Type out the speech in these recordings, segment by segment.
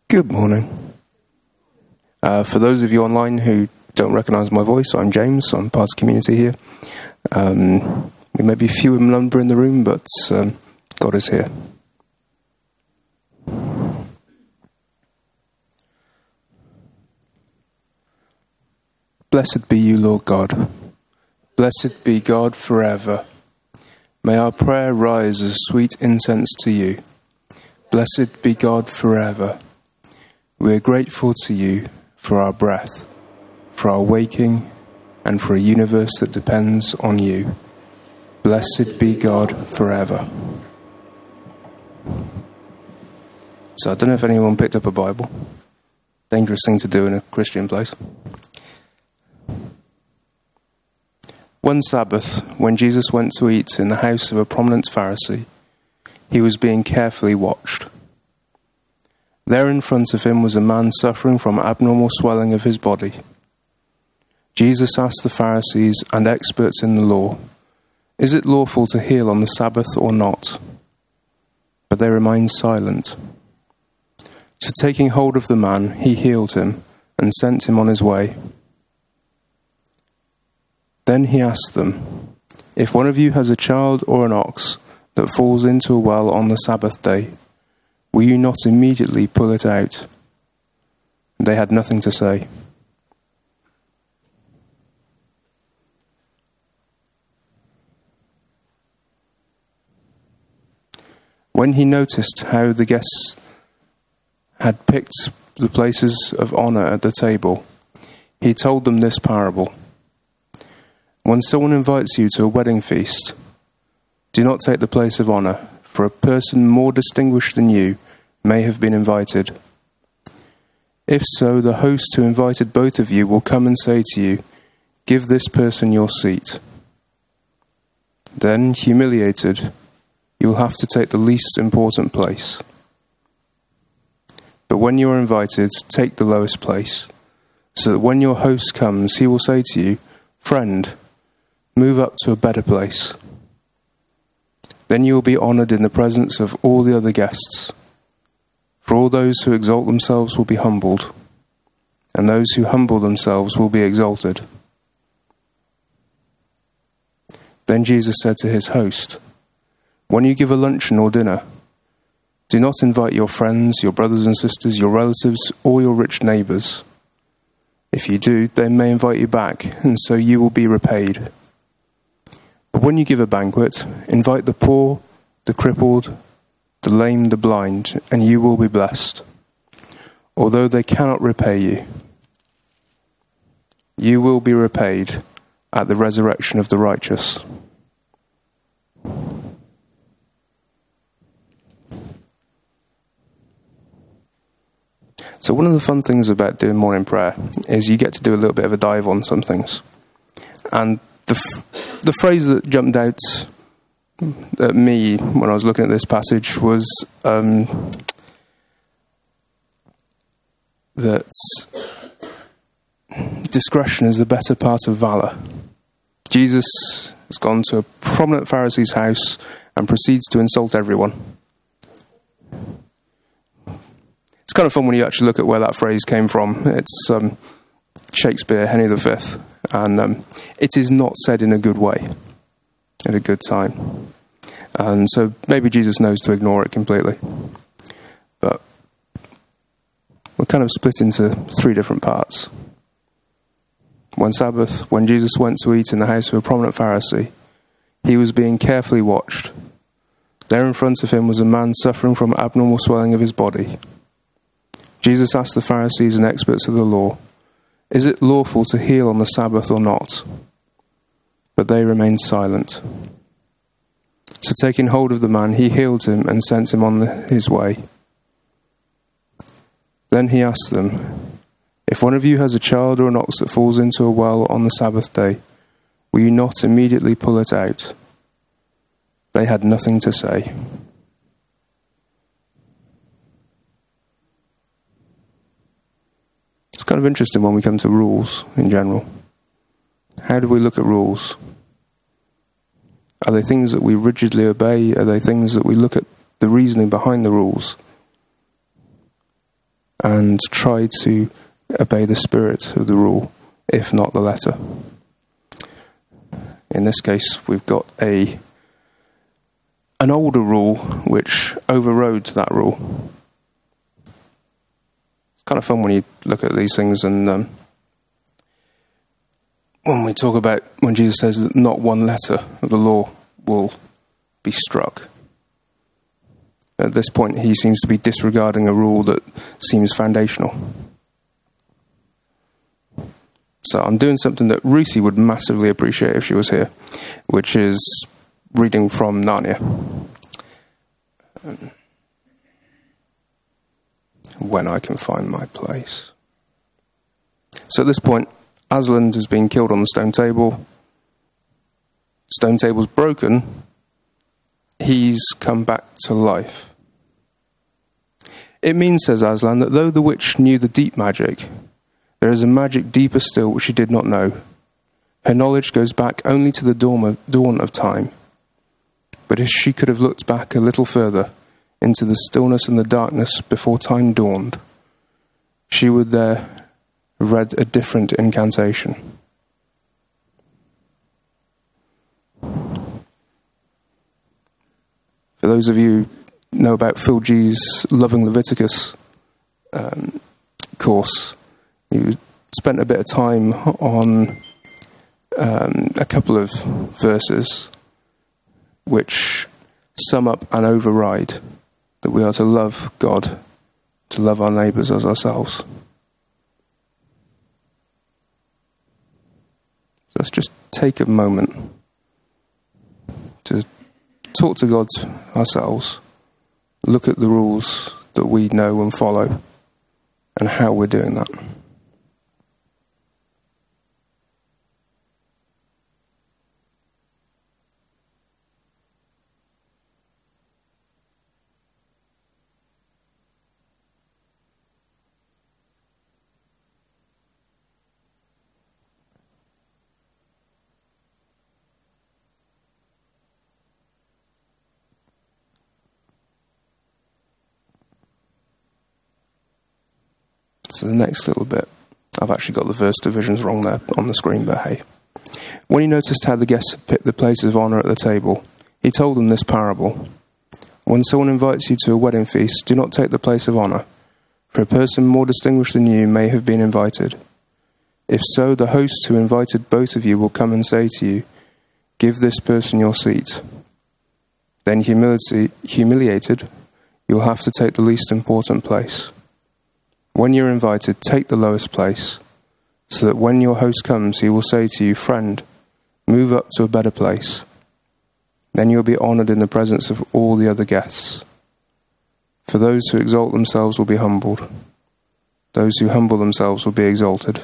Good morning. For those of you online who don't recognise my voice, I'm James. I'm part of the community here. We may be few in number in the room, but God is here. Blessed be you, Lord God. Blessed be God forever. May our prayer rise as sweet incense to you. Blessed be God forever. We are grateful to you for our breath, for our waking, and for a universe that depends on you. Blessed be God forever. So I don't know if anyone picked up a Bible. Dangerous thing to do in a Christian place. One Sabbath, when Jesus went to eat in the house of a prominent Pharisee, he was being carefully watched. There in front of him was a man suffering from abnormal swelling of his body. Jesus asked the Pharisees and experts in the law, "Is it lawful to heal on the Sabbath or not?" But they remained silent. So taking hold of the man, he healed him and sent him on his way. Then he asked them, "If one of you has a child or an ox that falls into a well on the Sabbath day, will you not immediately pull it out?" They had nothing to say. When he noticed how the guests had picked the places of honor at the table, he told them this parable. When someone invites you to a wedding feast, do not take the place of honor, for a person more distinguished than you may have been invited. If so, the host who invited both of you will come and say to you, "Give this person your seat." Then, humiliated, you will have to take the least important place. But when you are invited, take the lowest place, so that when your host comes, he will say to you, "Friend, move up to a better place." Then you will be honored in the presence of all the other guests. For all those who exalt themselves will be humbled, and those who humble themselves will be exalted. Then Jesus said to his host, "When you give a luncheon or dinner, do not invite your friends, your brothers and sisters, your relatives, or your rich neighbors. If you do, they may invite you back, and so you will be repaid. But when you give a banquet, invite the poor, the crippled, the lame, the blind, and you will be blessed. Although they cannot repay you, you will be repaid at the resurrection of the righteous." So one of the fun things about doing morning prayer is you get to do a little bit of a dive on some things. And the phrase that jumped out at me when I was looking at this passage was that discretion is the better part of valor. Jesus has gone to a prominent Pharisee's house and proceeds to insult everyone. It's kind of fun when you actually look at where that phrase came from. It's Shakespeare, Henry V, and it is not said in a good way, at a good time. And so maybe Jesus knows to ignore it completely. But we're kind of split into three different parts. One Sabbath, when Jesus went to eat in the house of a prominent Pharisee, he was being carefully watched. There in front of him was a man suffering from abnormal swelling of his body. Jesus asked the Pharisees and experts of the law, "Is it lawful to heal on the Sabbath or not?" But they remained silent. So taking hold of the man, he healed him and sent him on his way. Then he asked them, "If one of you has a child or an ox that falls into a well on the Sabbath day, will you not immediately pull it out?" They had nothing to say. It's kind of interesting when we come to rules in general. How do we look at rules? Are they things that we rigidly obey? Are they things that we look at the reasoning behind the rules? and try to obey the spirit of the rule, if not the letter. In this case, we've got an older rule which overrode that rule. It's kind of fun when you look at these things, and when we talk about when Jesus says that not one letter of the law will be struck. At this point, he seems to be disregarding a rule that seems foundational. So I'm doing something that Ruthie would massively appreciate if she was here, which is reading from Narnia. When I can find my place. So at this point, Aslan has been killed on the stone table. Stone table's broken. He's come back to life. It means, says Aslan, that though the witch knew the deep magic, there is a magic deeper still which she did not know. Her knowledge goes back only to the dawn of time. But if she could have looked back a little further into the stillness and the darkness before time dawned, she would there have read a different incantation. For those of you who know about Phil G's Loving Leviticus course, you spent a bit of time on a couple of verses which sum up and override that we are to love God, to love our neighbours as ourselves. Let's just take a moment to talk to God ourselves, look at the rules that we know and follow, and how we're doing that. So the next little bit, I've actually got the verse divisions wrong there on the screen, but hey. When he noticed how the guests had picked the places of honour at the table, he told them this parable. When someone invites you to a wedding feast, do not take the place of honour, for a person more distinguished than you may have been invited. If so, the host who invited both of you will come and say to you, give this person your seat. Then humiliated, you'll have to take the least important place. When you're invited, take the lowest place, so that when your host comes, he will say to you, friend, move up to a better place. Then you'll be honoured in the presence of all the other guests. For those who exalt themselves will be humbled. Those who humble themselves will be exalted.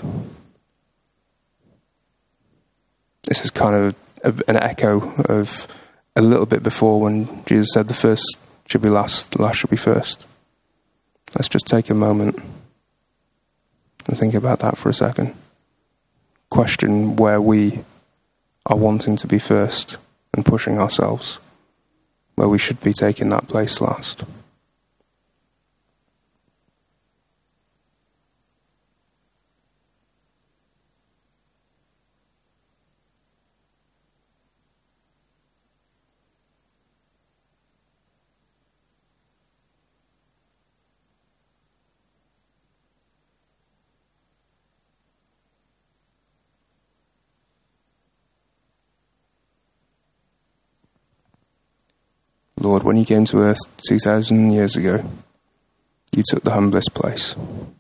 This is kind of an echo of a little bit before when Jesus said the first should be last, the last should be first. Let's just take a moment and think about that for a second. Question where we are wanting to be first and pushing ourselves, where we should be taking that place last. Lord, when you came to earth 2,000 years ago, you took the humblest place.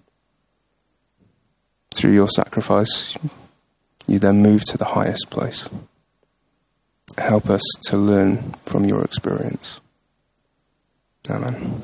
Through your sacrifice, you then moved to the highest place. Help us to learn from your experience. Amen.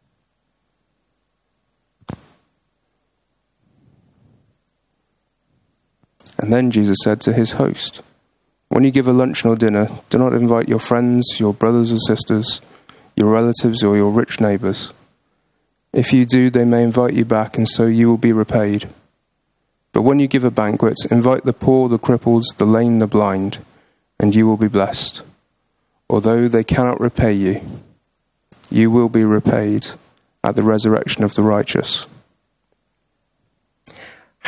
And then Jesus said to his host, when you give a luncheon or dinner, do not invite your friends, your brothers or sisters, your relatives or your rich neighbours. If you do, they may invite you back, and so you will be repaid. But when you give a banquet, invite the poor, the cripples, the lame, the blind, and you will be blessed. Although they cannot repay you, you will be repaid at the resurrection of the righteous.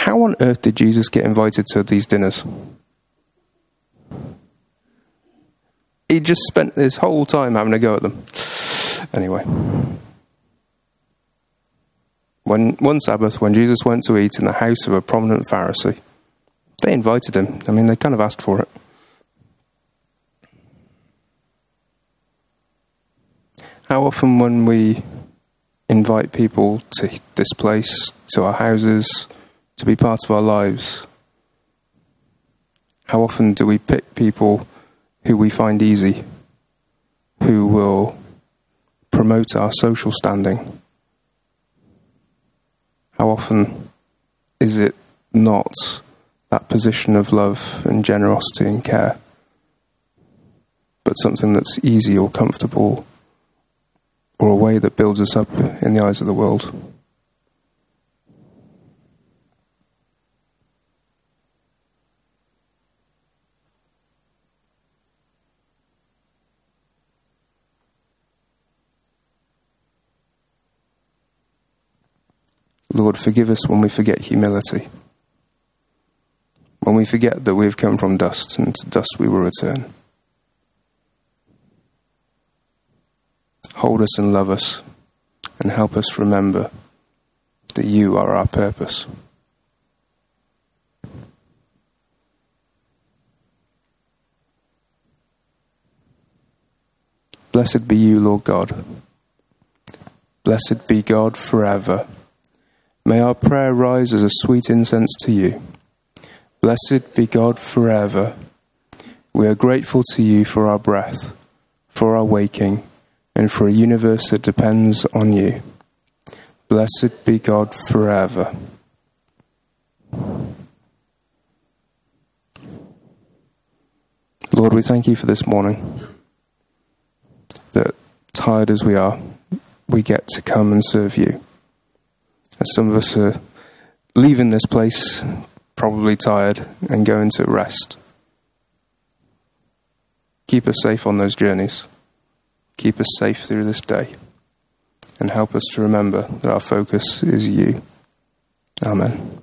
How on earth did Jesus get invited to these dinners? He just spent his whole time having a go at them. Anyway. One Sabbath, when Jesus went to eat in the house of a prominent Pharisee, they invited him. I mean, they kind of asked for it. How often when we invite people to this place, to our houses, to be part of our lives, how often do we pick people who we find easy, who will promote our social standing? How often is it not that position of love and generosity and care, but something that's easy or comfortable, or a way that builds us up in the eyes of the world? Lord, forgive us when we forget humility, when we forget that we've come from dust and to dust we will return. Hold us and love us and help us remember that you are our purpose. Blessed be you, Lord God. Blessed be God forever. May our prayer rise as a sweet incense to you. Blessed be God forever. We are grateful to you for our breath, for our waking, and for a universe that depends on you. Blessed be God forever. Lord, we thank you for this morning, that tired as we are, we get to come and serve you. As some of us are leaving this place, probably tired, and going to rest. Keep us safe on those journeys. Keep us safe through this day. And help us to remember that our focus is you. Amen.